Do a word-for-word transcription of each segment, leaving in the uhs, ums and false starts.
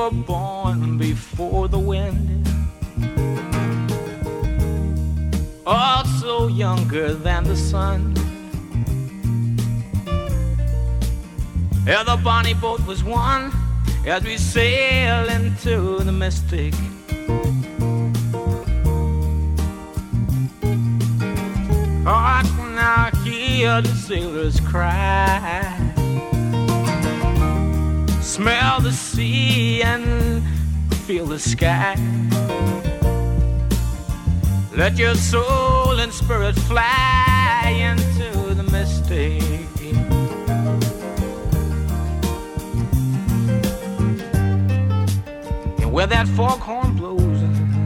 were born before the wind, also younger than the sun. Yeah, the bonnie boat was one as we sail into the mystic. I can now hear the sailors cry, smell the sea and feel the sky. Let your soul and spirit fly into the mystic. And where that foghorn blows,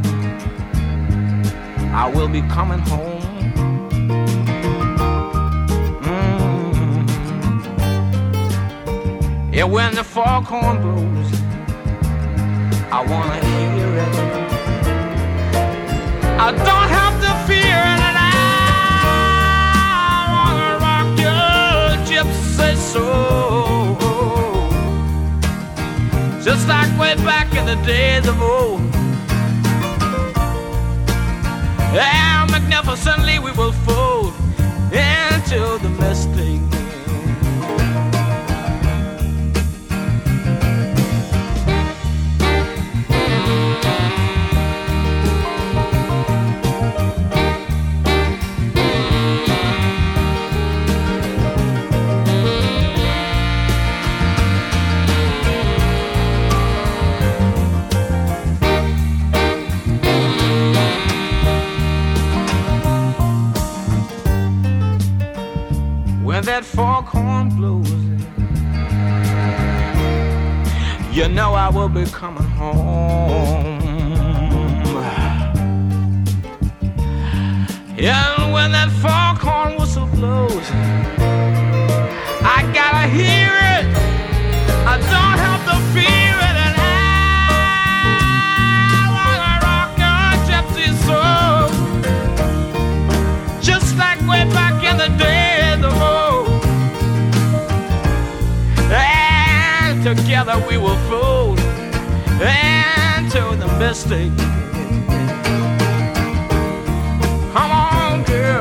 I will be coming home. Yeah, when the foghorn blows, I wanna hear it. I don't have to fear it, and I wanna rock your gypsy soul, just like way back in the days of old. Yeah, magnificently we will fold into the mystic. When that foghorn blows, you know I will be coming home. And when that foghorn whistle blows, I gotta hear it. I don't have to fear it, and I wanna rock your gypsy soul, just like way back in the days of old. Together we will fold into the mystic. Come on, girl.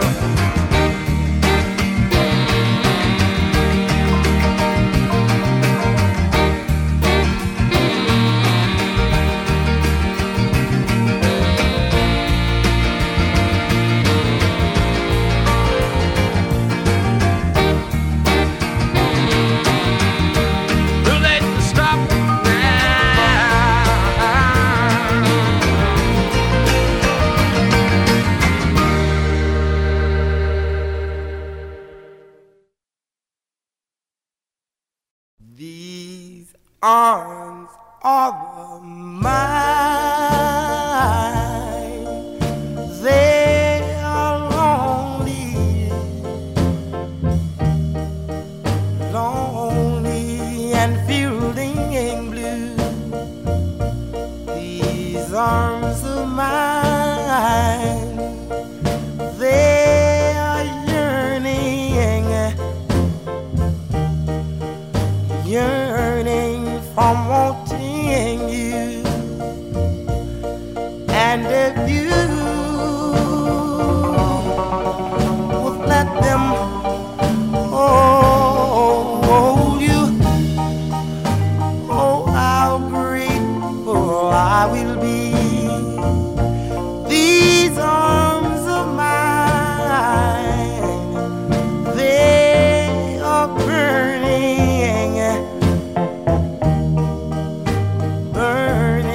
These arms are mine, they are lonely, lonely and fielding blue. These arms of mine, they are yearning, yearning from wanting you. And if you would let them hold you, oh, how grateful I will be. These arms of mine, they are burning, burning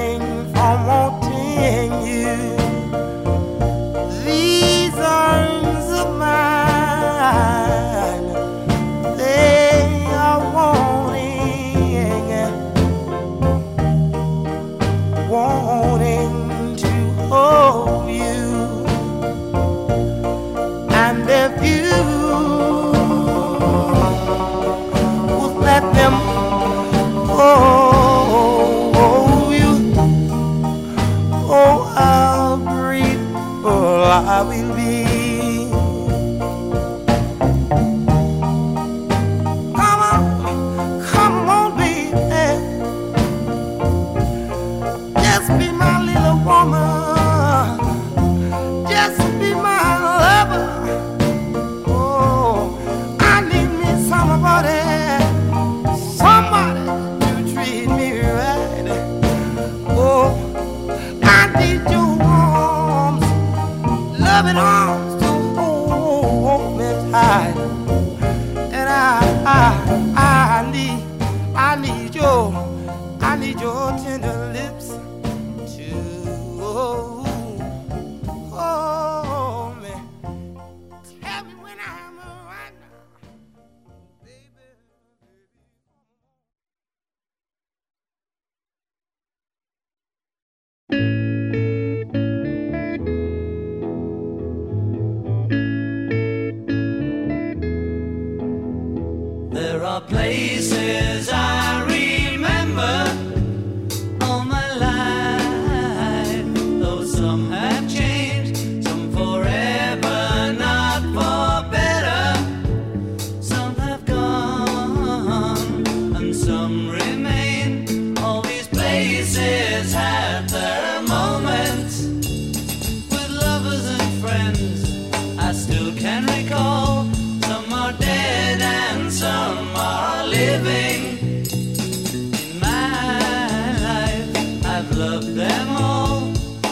There are places I remember all my life, though some have changed, some forever, not for better. Some have gone and some remain. All these places had their moments with lovers and friends I still can recall. Some are dead and some are living. In my life, I've loved them all.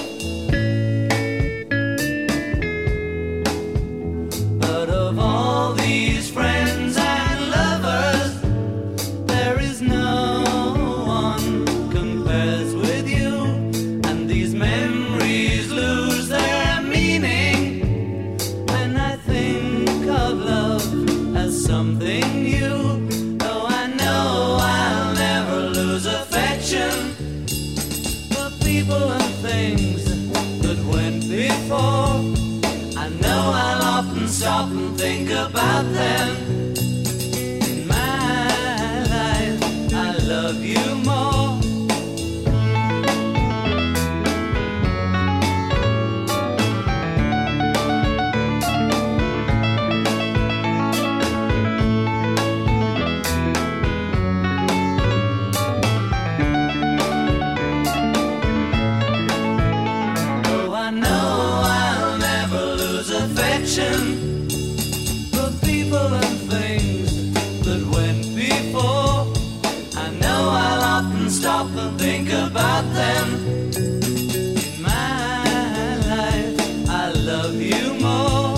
But of all these friends and lovers, there is no one compares with you. And these memories lose their meaning when I think of love as something new. Though I know I'll never lose affection for people and things that went before. I know I'll often stop and think about them. In my life, I love you more. Though I know I'll never lose affection for people and things that went before. I know I'll often stop and think about them. In my life, I love you more.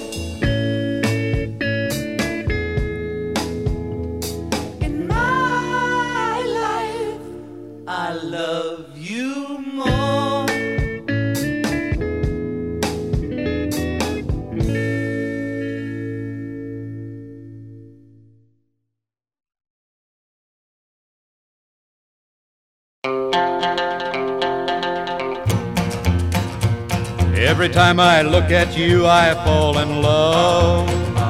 In my life, I love you more. Every time I look at you, I fall in love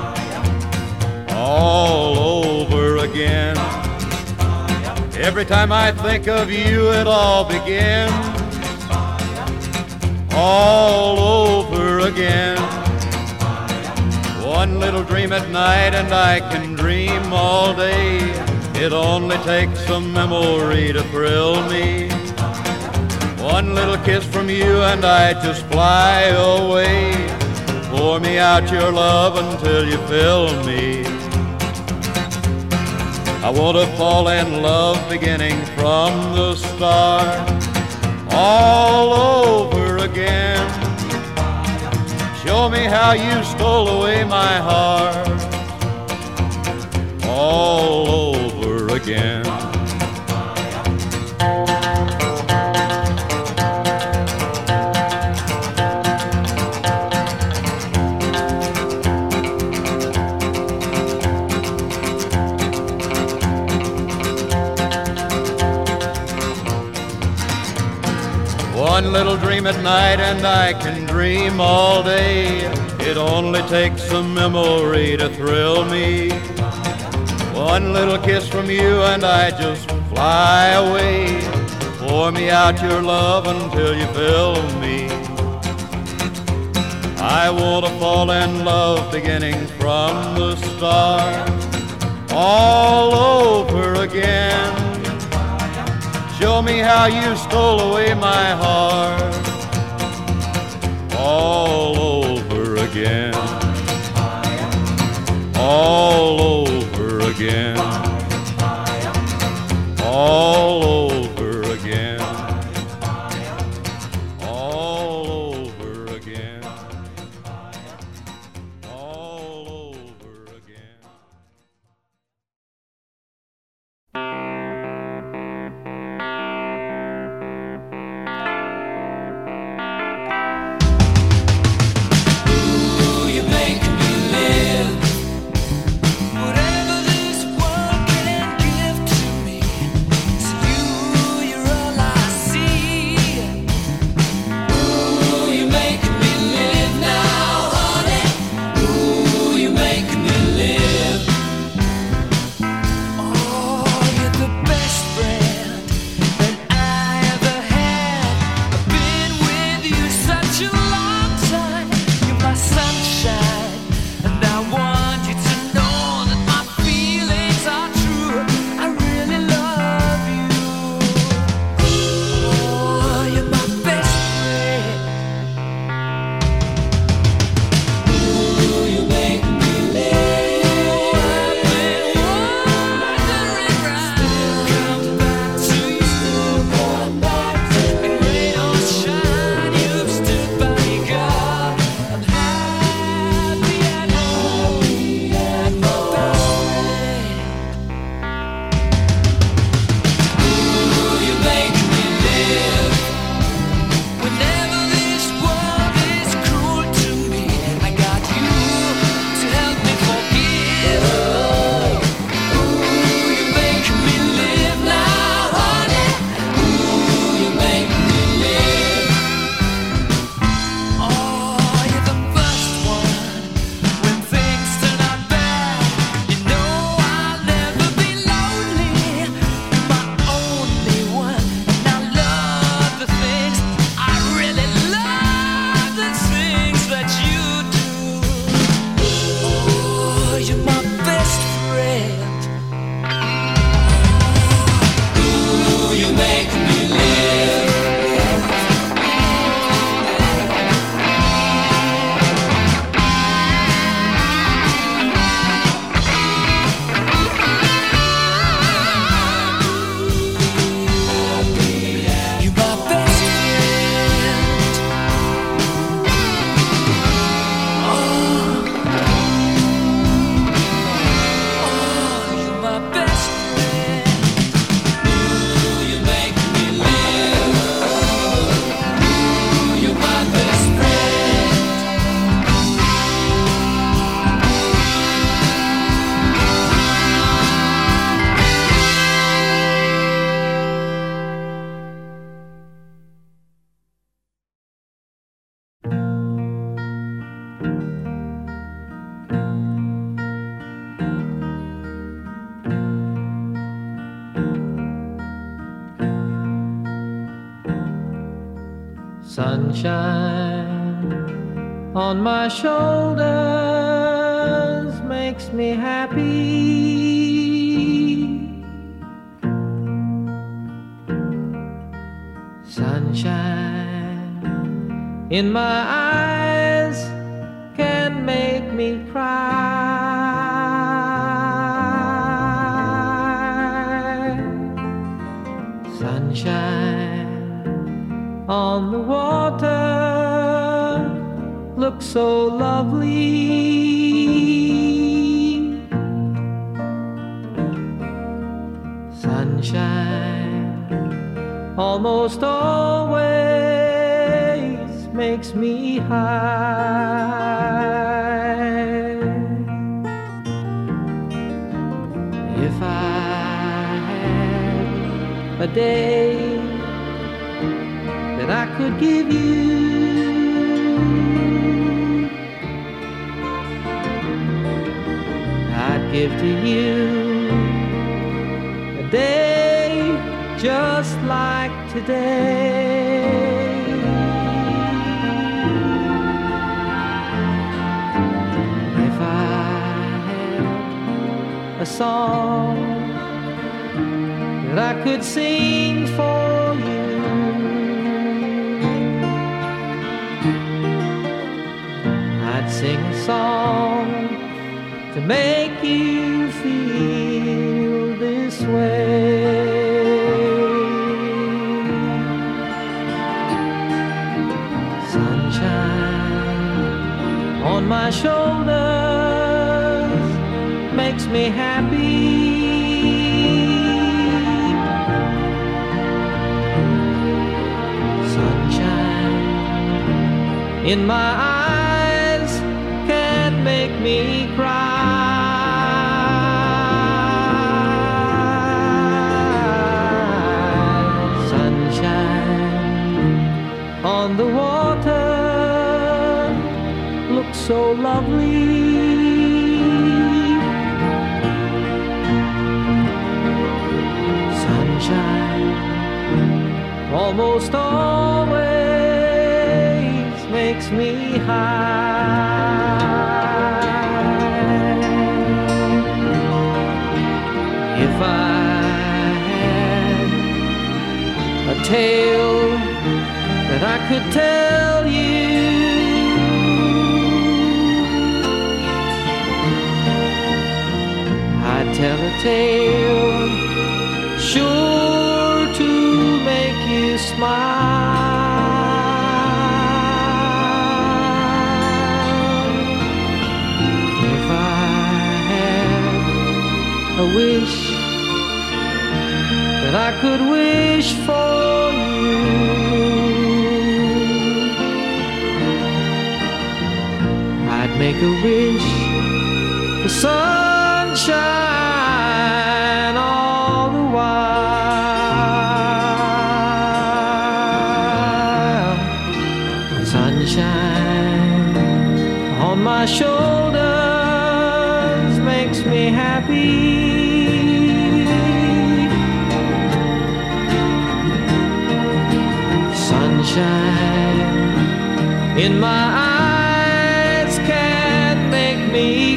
all over again. Every time I think of you, it all begins all over again. One little dream at night and I can dream all day. It only takes a memory to thrill me. One little kiss from you and I just fly away. Pour me out your love until you fill me. I want to fall in love beginning from the start, all over again. Show me how you stole away my heart, all over again. One little dream at night and I can dream all day. It only takes a memory to thrill me. One little kiss from you and I just fly away. Pour me out your love until you fill me. I want to fall in love beginning from the start, all over again. Show me how you stole away my heart, all over again, all over again, all over again, all over again, all over again. Whatever this world can give to me, so you Sunshine on my shoulders makes me happy. Sunshine in my eyes can make me cry. Sunshine on the water looks so lovely. Sunshine almost always makes me high. If I had a day that I could give you, I'd give to you a day just like today. If I had a song that I could sing for you, I'd sing a song to make you feel this way. Sunshine on my shoulders makes me happy. Sunshine in my eyes can make me cry. Sunshine on the water looks so lovely. Sunshine almost always makes me high. If I had a tale that I could tell you, I'd tell a tale sure to make you smile. If I had a wish that I could wish for you, I'd make a wish for sunshine all the while. Sunshine on my shoulders makes me happy. Sunshine in my eyes can make me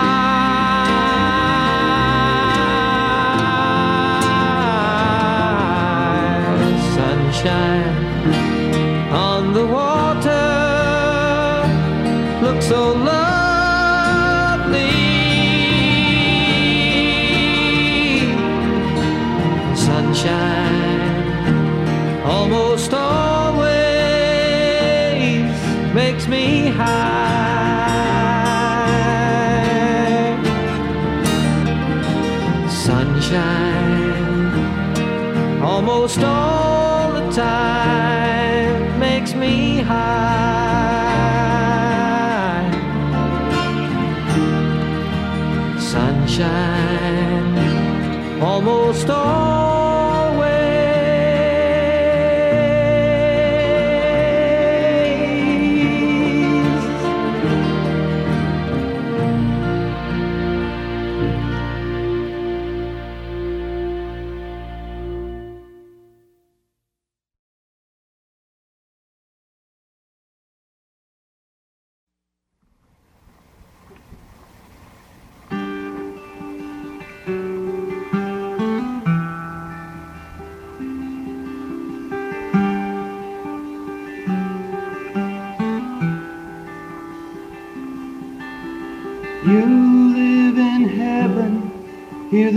cry. Sunshine on the water looks so lovely. Sunshine almost always makes me high. Sunshine almost all the time makes me high. Sunshine almost all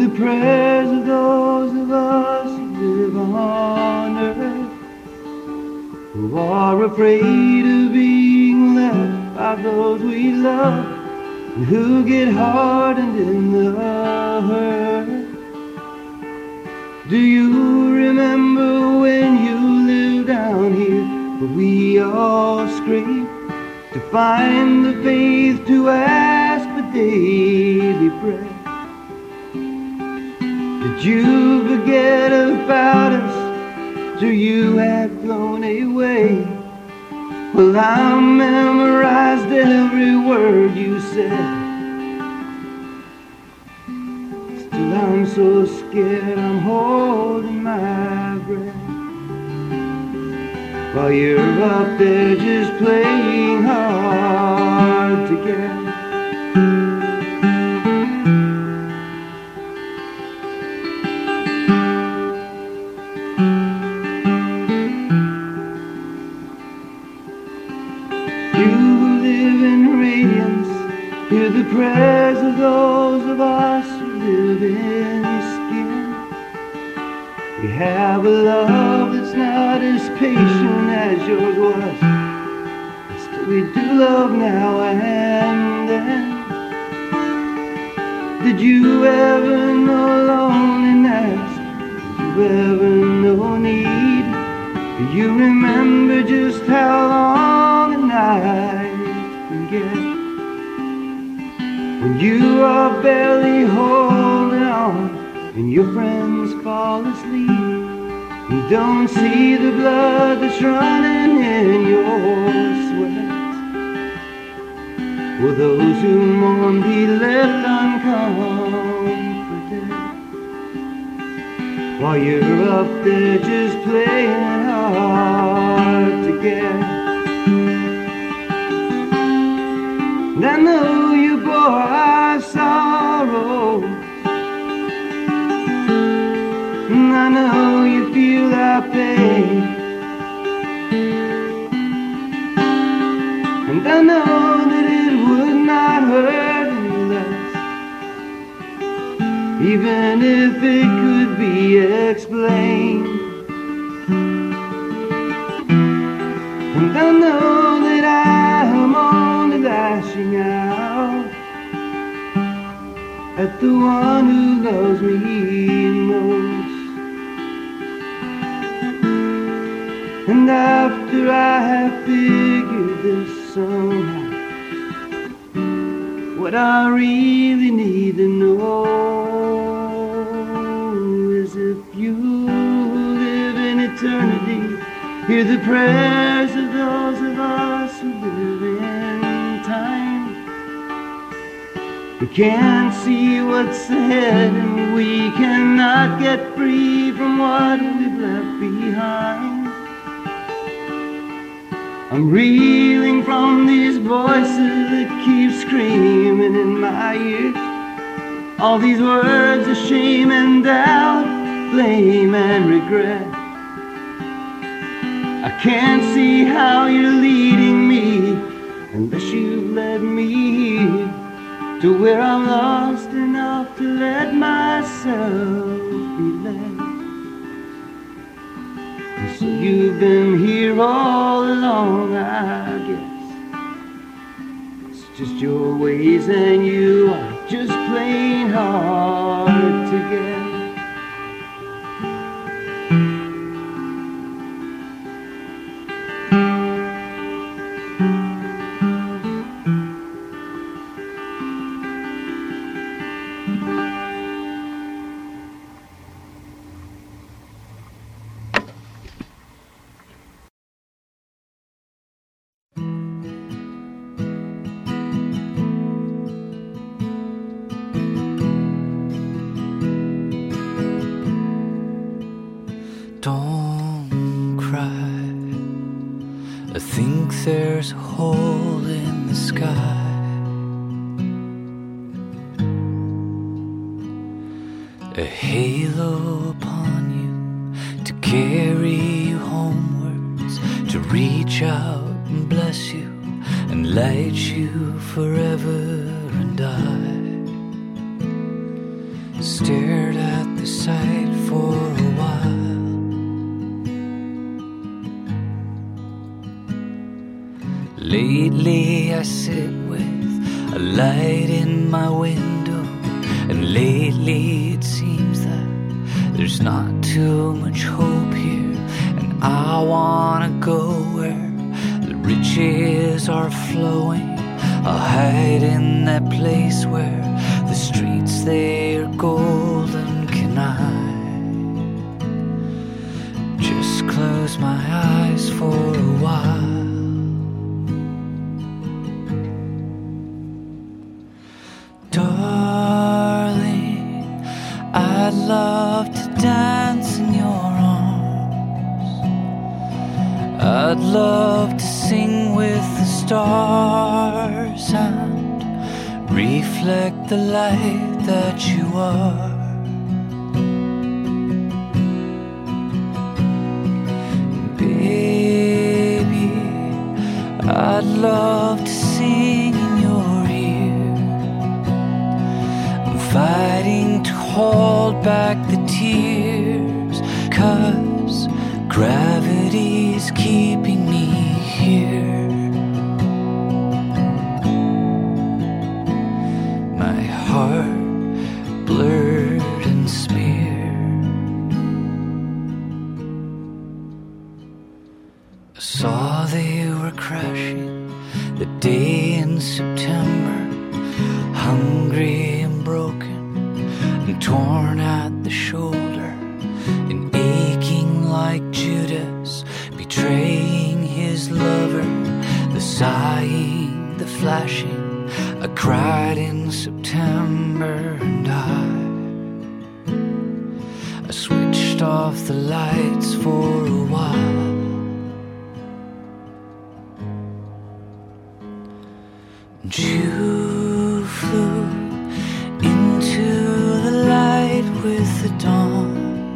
the prayers of those of us who live on earth, who are afraid of being left by those we love, and who get hardened in the hurt. Do you remember when you lived down here, where we all screamed to find the faith to ask for daily bread? Did you forget about us till you had flown away? Well, I memorized every word you said. Still I'm so scared I'm holding my breath, while you're up there just playing hard to get. Hear the prayers of those of us who live in your skin. We have a love that's not as patient as yours was, but still we do love now and then. Did you ever know loneliness? Did you ever know need? Do you remember just how long a night can get? When you are barely holding on and your friends fall asleep, you don't see the blood that's running in your sweat. Will those who mourn be left uncomforted, while you're up there just playing hard to get? And I know you bore our sorrows, and I know you feel our pain, and I know that it would not hurt any less, even if it could be explained. And I know that I am only lashing out at the one who loves me most. And after I have figured this somehow, what I really need to know is if you live in eternity, hear the prayers of those of us who live in time. We can't see what's ahead, and we cannot get free from what we've left behind. I'm reeling from these voices that keep screaming in my ear, all these words of shame and doubt, blame and regret. I can't see how you're leading me unless you've led me here to where I'm lost enough to let myself be led. And so you've been here all along, I guess. It's just your ways and you are just plain hard to get. Don't cry, I think there's a hole in the sky. A halo upon you to carry you homewards, to reach out and bless you and light you forever and I. stared at the sight for a while. Lately I sit with a light in my window, and lately it seems that there's not too much hope here. And I wanna go where the riches are flowing. I'll hide in that place where the streets they are golden. Can I just close my eyes for a while? Darling, I'd love to dance in your arms. I'd love to sing with the stars and reflect the light that you are. Baby, I'd love to sing in your ear. I'm fighting to hold back the tears, 'cause gravity's keeping me here. My heart blurred and smeared. I saw they were crashing the day in September, hungry and broken and torn at the shoulder, and aching like Judas betraying his lover. The sighing, the flashing, I cried in September, and I I switched off the lights for a while. And you flew into the light with the dawn,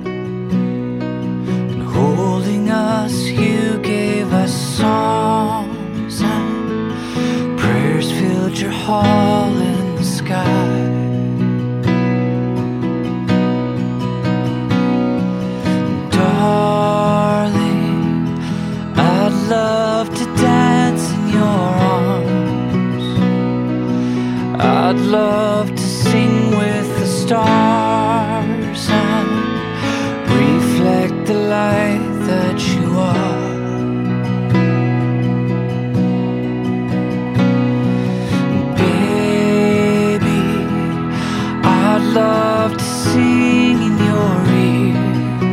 and holding us you gave us songs, and prayers filled your hall in the sky. Darling, I'd love to dance in your arms. I'd love to sing with the stars and reflect the light that you are. Baby, I'd love to sing in your ear.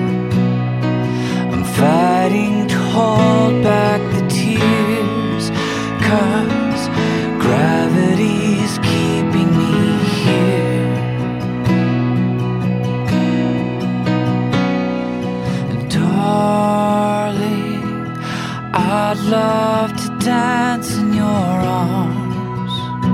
I'm fighting to hold back the tears, 'cause gravity's keeping me here. And darling, I'd love to dance in your arms.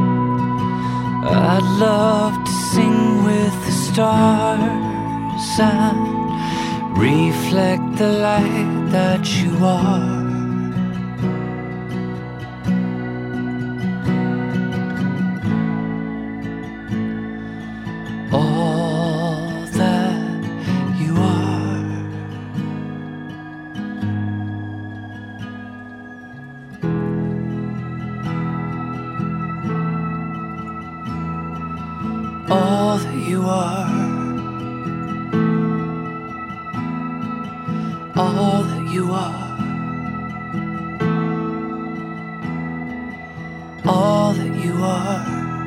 I'd love to sing with the stars and reflect the light that you are. All that you are. All that you are. All that you are. All that you are.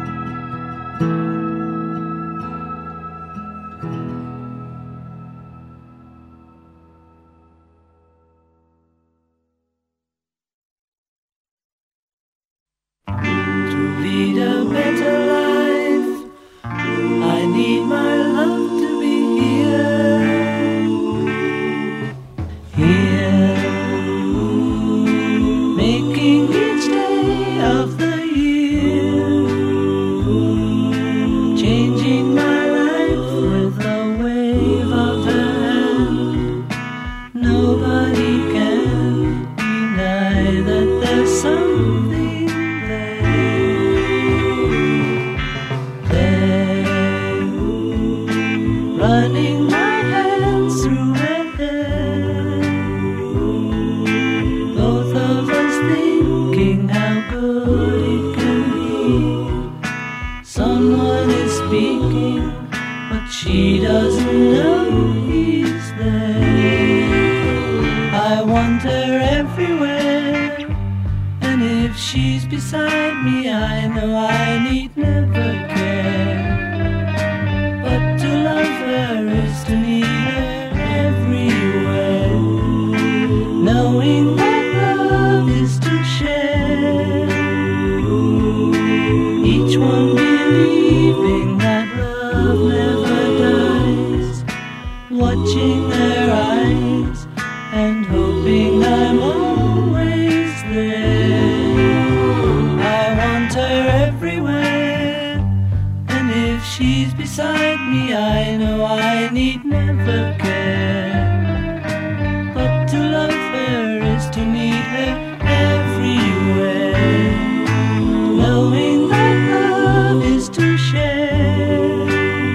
To lead a better life, I need my love to be here. Here, making each day of the year running my hands through her hair. Both of us thinking how good it can be. Someone is speaking, but she doesn't know he's there. I want her everywhere, and if she's beside me, I know I need never care. But to love her is to need her everywhere, knowing that love is to share. Each one believing that love never dies, watching their eyes and hoping I'm always there. I want her everywhere, and if she's beside me, I know I need never care. But to love her is to need her everywhere, knowing that love is to share.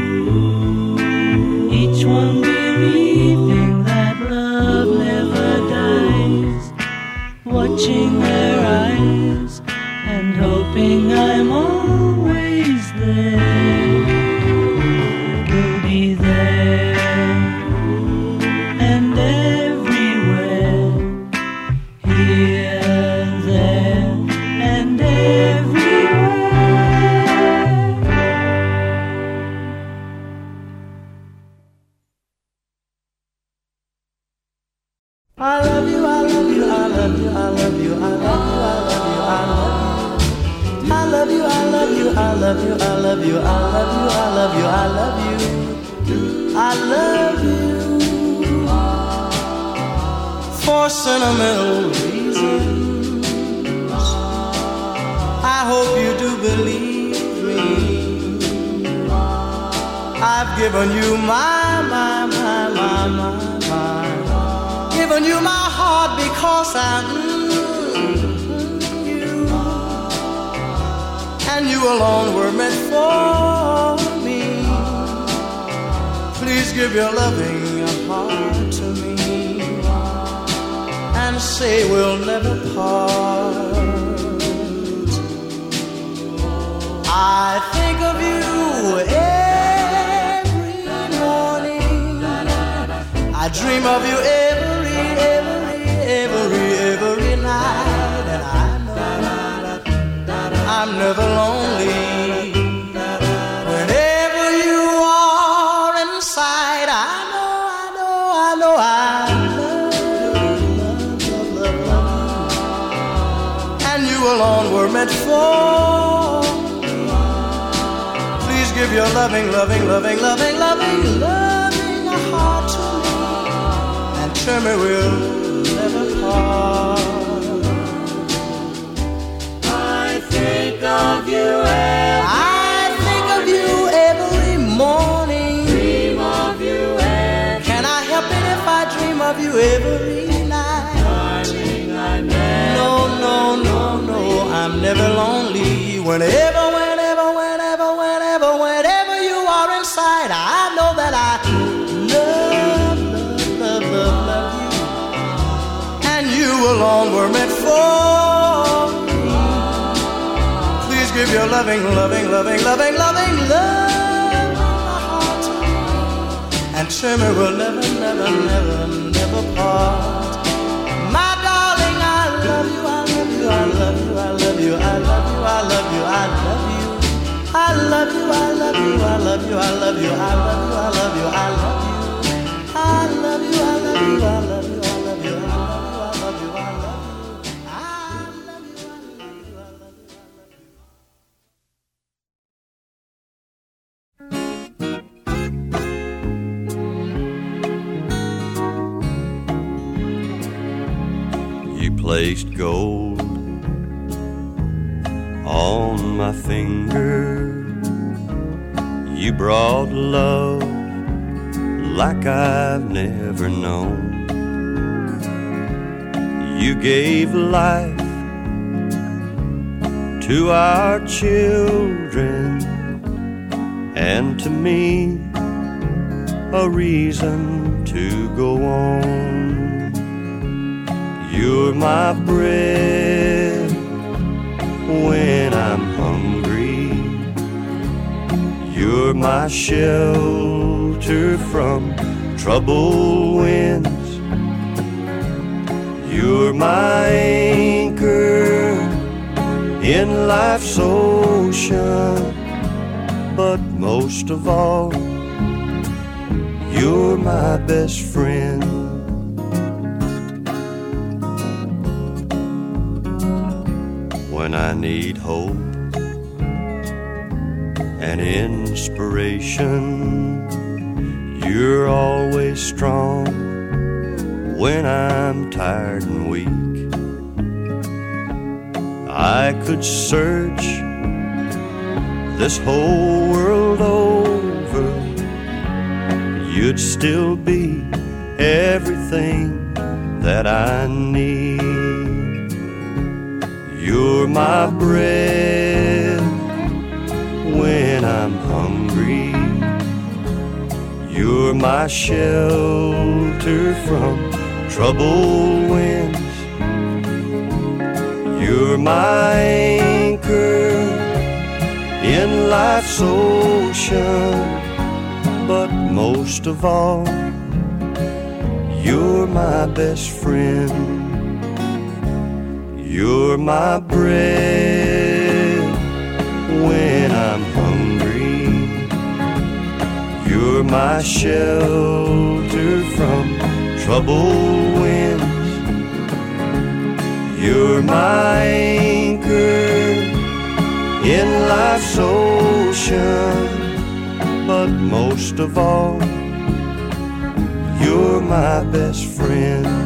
Each one believing that love never dies, watching their eyes and hoping I'm always there. You'll be there and everywhere, here, there, and everywhere. I love you, I love you, I love you, I love you, I love you, I love you, I love you. I love you, I love you, I love you, I love you, I love you, I love you. I love you for sentimental reasons. I hope you do believe me. I've given you my, my, my, my, my, my. Given you my heart because I mm, you, and you alone were meant for me. Please give your loving heart to me and say we'll never part. I think of you every morning. I dream of you every, every, every, every night, and I know I'm never lonely. Whenever you are inside, I know, I know, I know I love you, love, love, love, love. And you alone were meant for me. Please give your loving, loving, loving, loving, loving, loving a heart to me, and tell me we'll never part. I think of you every I think of you every morning. Dream of you every Can I help it if I dream of you every night? Darling, I'm never No, no, no, no, I'm never lonely. Whenever, whenever, whenever, whenever, whenever you are inside, I know that I love, love, love, love you, and you alone were meant for me. Please give your loving, loving, loving, loving, loving love my heart to me, and tell me we'll never, never, never, never part. My darling, I love you, I love you, I love you, I love you, I love you, I love you, I love you. I love you, I love you, I love you, I love you, I love you, I love you, I love you. I love you, I love you, I love you, I love you, I love you, I love you, I love you. I love you, I love you, I love you, I love you. You placed gold on my finger. You brought love like I've never known. You gave life to our children and to me. a reason to go on. You're my bread when I'm hungry. You're my shelter from troubled winds. You're my anchor in life's ocean. But most of all, you're my best friend. When I need hope and inspiration, you're always strong. When I'm tired and weak, I could search this whole world over, you'd still be everything that I need. You're my bread when I'm hungry. You're my shelter from troubled winds. You're my anchor in life's ocean. But most of all, you're my best friend. You're my bread when I'm hungry. You're my shelter from troubled winds. You're my anchor in life's ocean. But most of all, you're my best friend.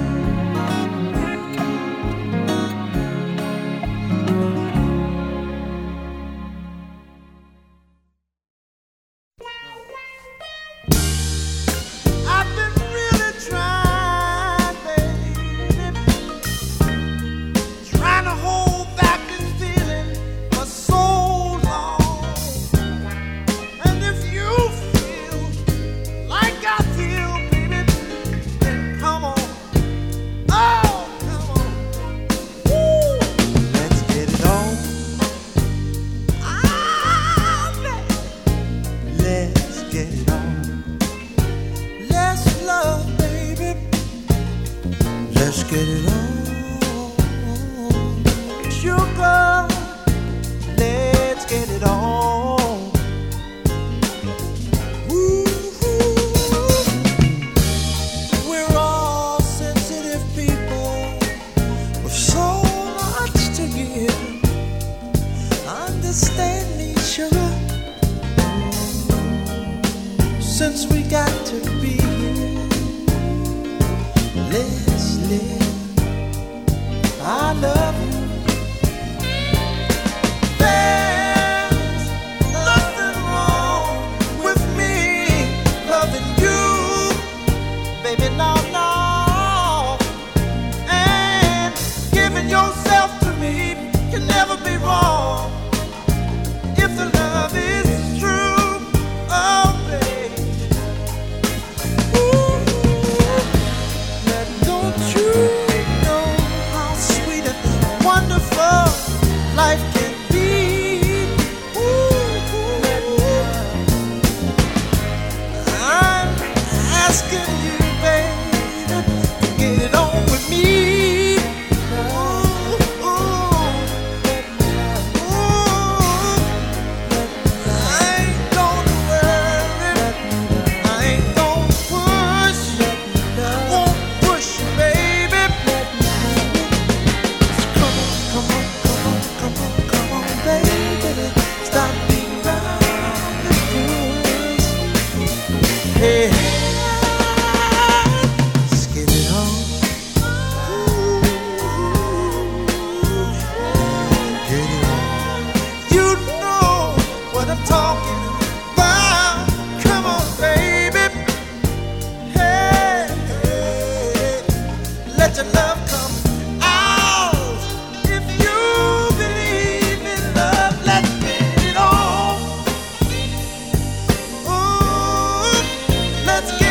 Let's get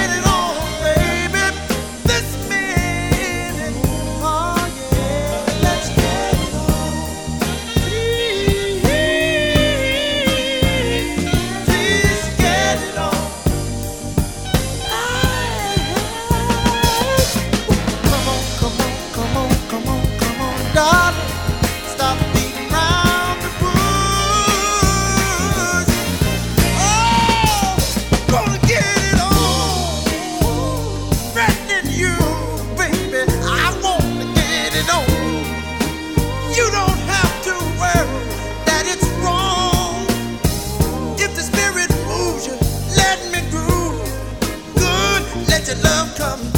love come